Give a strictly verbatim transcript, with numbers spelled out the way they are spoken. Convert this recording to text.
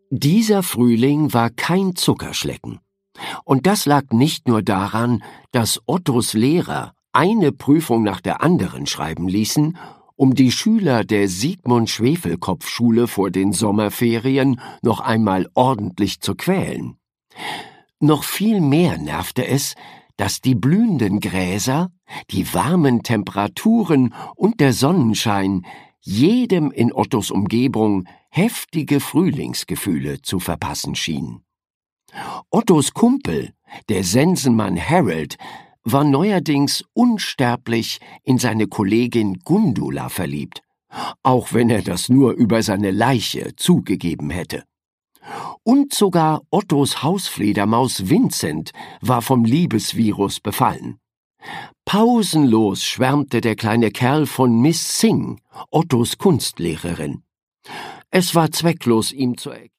Dieser Frühling war kein Zuckerschlecken. Und das lag nicht nur daran, dass Ottos Lehrer eine Prüfung nach der anderen schreiben ließen, um die Schüler der Sigmund-Schwefelkopf-Schule vor den Sommerferien noch einmal ordentlich zu quälen. Noch viel mehr nervte es, dass die blühenden Gräser, die warmen Temperaturen und der Sonnenschein jedem in Ottos Umgebung heftige Frühlingsgefühle zu verpassen schienen. Ottos Kumpel, der Sensenmann Harold, war neuerdings unsterblich in seine Kollegin Gundula verliebt, auch wenn er das nur über seine Leiche zugegeben hätte. Und sogar Ottos Hausfledermaus Vincent war vom Liebesvirus befallen. Pausenlos schwärmte der kleine Kerl von Miss Singh, Ottos Kunstlehrerin. Es war zwecklos, ihm zu erklären,